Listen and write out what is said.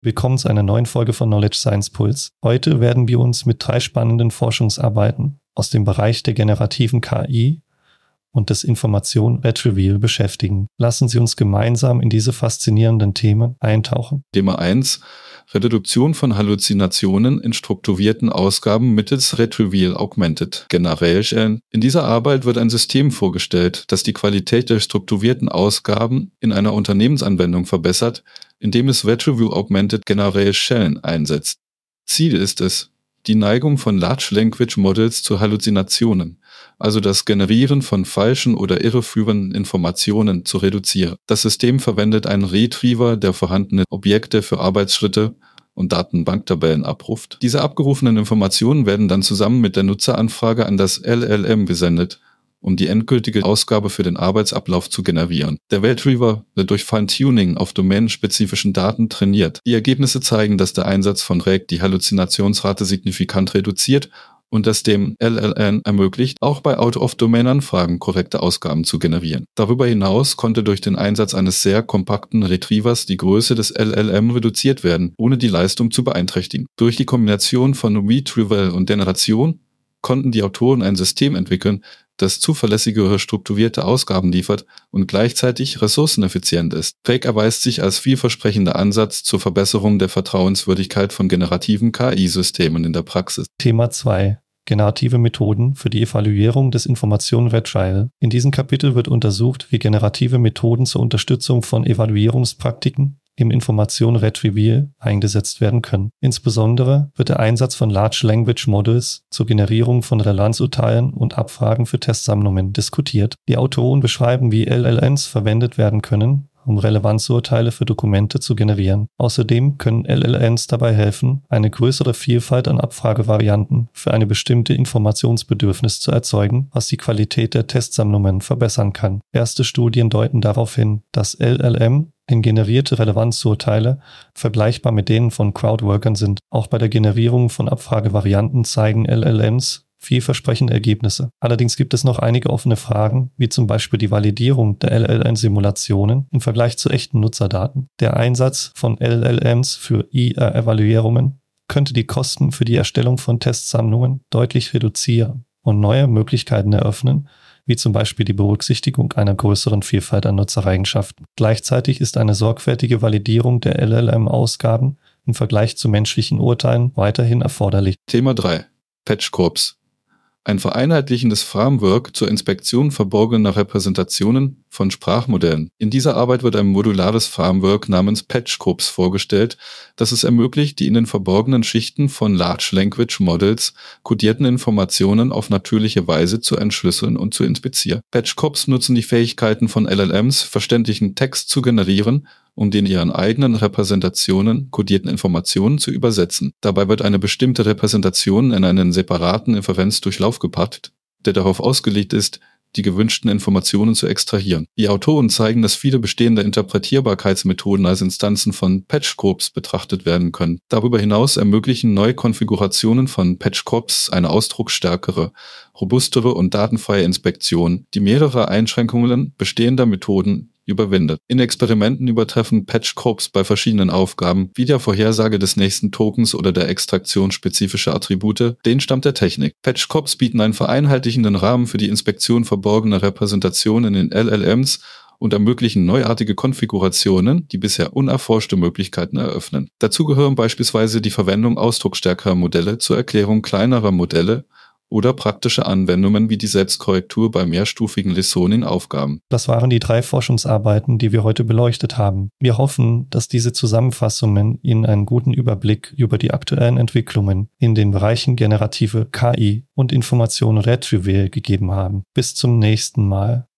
Willkommen zu einer neuen Folge von Knowledge Science Pulse. Heute werden wir uns mit 3 spannenden Forschungsarbeiten aus dem Bereich der generativen KI und des Information Retrieval beschäftigen. Lassen Sie uns gemeinsam in diese faszinierenden Themen eintauchen. Thema 1: Reduktion von Halluzinationen in strukturierten Ausgaben mittels Retrieval Augmented Generation. In dieser Arbeit wird ein System vorgestellt, das die Qualität der strukturierten Ausgaben in einer Unternehmensanwendung verbessert, indem es Retrieval Augmented Generation einsetzt. Ziel ist es, die Neigung von Large Language Models zu Halluzinationen, also das Generieren von falschen oder irreführenden Informationen, zu reduzieren. Das System verwendet einen Retriever, der vorhandene Objekte für Arbeitsschritte und Datenbanktabellen abruft. Diese abgerufenen Informationen werden dann zusammen mit der Nutzeranfrage an das LLM gesendet, um die endgültige Ausgabe für den Arbeitsablauf zu generieren. Der Retriever wird durch Feintuning auf domänenspezifischen Daten trainiert. Die Ergebnisse zeigen, dass der Einsatz von RAG die Halluzinationsrate signifikant reduziert und das dem LLM ermöglicht, auch bei Out-of-Domain-Anfragen korrekte Ausgaben zu generieren. Darüber hinaus konnte durch den Einsatz eines sehr kompakten Retrievers die Größe des LLM reduziert werden, ohne die Leistung zu beeinträchtigen. Durch die Kombination von Retrieval und Generation konnten die Autoren ein System entwickeln, das zuverlässigere strukturierte Ausgaben liefert und gleichzeitig ressourceneffizient ist. RAG erweist sich als vielversprechender Ansatz zur Verbesserung der Vertrauenswürdigkeit von generativen KI-Systemen in der Praxis. Thema 2: Generative Methoden für die Evaluierung des Information Retrieval. In diesem Kapitel wird untersucht, wie generative Methoden zur Unterstützung von Evaluierungspraktiken im Information Retrieval eingesetzt werden können. Insbesondere wird der Einsatz von Large Language Models zur Generierung von Relevanzurteilen und Abfragen für Testsammlungen diskutiert. Die Autoren beschreiben, wie LLMs verwendet werden können, um Relevanzurteile für Dokumente zu generieren. Außerdem können LLMs dabei helfen, eine größere Vielfalt an Abfragevarianten für eine bestimmte Informationsbedürfnis zu erzeugen, was die Qualität der Testsammlungen verbessern kann. Erste Studien deuten darauf hin, dass LLM in generierte Relevanzurteile vergleichbar mit denen von Crowdworkern sind. Auch bei der Generierung von Abfragevarianten zeigen LLMs vielversprechende Ergebnisse. Allerdings gibt es noch einige offene Fragen, wie zum Beispiel die Validierung der LLM-Simulationen im Vergleich zu echten Nutzerdaten. Der Einsatz von LLMs für IR-Evaluierungen könnte die Kosten für die Erstellung von Testsammlungen deutlich reduzieren und neue Möglichkeiten eröffnen, wie zum Beispiel die Berücksichtigung einer größeren Vielfalt an Nutzereigenschaften. Gleichzeitig ist eine sorgfältige Validierung der LLM-Ausgaben im Vergleich zu menschlichen Urteilen weiterhin erforderlich. Thema 3: Patch Corps. Ein vereinheitlichendes Framework zur Inspektion verborgener Repräsentationen von Sprachmodellen. In dieser Arbeit wird ein modulares Framework namens Patch Corps vorgestellt, das es ermöglicht, die in den verborgenen Schichten von Large Language Models kodierten Informationen auf natürliche Weise zu entschlüsseln und zu inspizieren. Patch Corps nutzen die Fähigkeiten von LLMs, verständlichen Text zu generieren, um den ihren eigenen Repräsentationen kodierten Informationen zu übersetzen. Dabei wird eine bestimmte Repräsentation in einen separaten Inferenzdurchlauf gepackt, der darauf ausgelegt ist, die gewünschten Informationen zu extrahieren. Die Autoren zeigen, dass viele bestehende Interpretierbarkeitsmethoden als Instanzen von Patch Corps betrachtet werden können. Darüber hinaus ermöglichen neue Konfigurationen von Patch Corps eine ausdrucksstärkere, robustere und datenfreie Inspektion, die mehrere Einschränkungen bestehender Methoden überwindet. In Experimenten übertreffen Patch Corps bei verschiedenen Aufgaben, wie der Vorhersage des nächsten Tokens oder der Extraktion spezifischer Attribute, den Stand der Technik. Patch Corps bieten einen vereinheitlichenden Rahmen für die Inspektion verborgener Repräsentationen in LLMs und ermöglichen neuartige Konfigurationen, die bisher unerforschte Möglichkeiten eröffnen. Dazu gehören beispielsweise die Verwendung ausdrucksstärkerer Modelle zur Erklärung kleinerer Modelle oder praktische Anwendungen wie die Selbstkorrektur bei mehrstufigen Listening-Aufgaben. Das waren die 3 Forschungsarbeiten, die wir heute beleuchtet haben. Wir hoffen, dass diese Zusammenfassungen Ihnen einen guten Überblick über die aktuellen Entwicklungen in den Bereichen generative KI und Information Retrieval gegeben haben. Bis zum nächsten Mal.